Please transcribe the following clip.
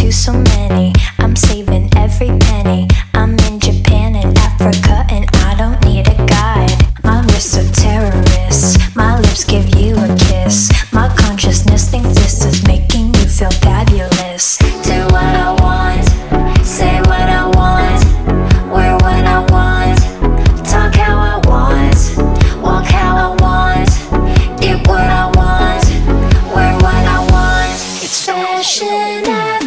to so many. I'm saving every penny. I'm in Japan and Africa, and I don't need a guide. My wrists are terrorists. My lips give you a kiss. My consciousness thinks this is making you feel fabulous. Do what I want, say what I want, wear what I want, talk how I want, walk how I want, eat what I want, wear what I want. It's fashion.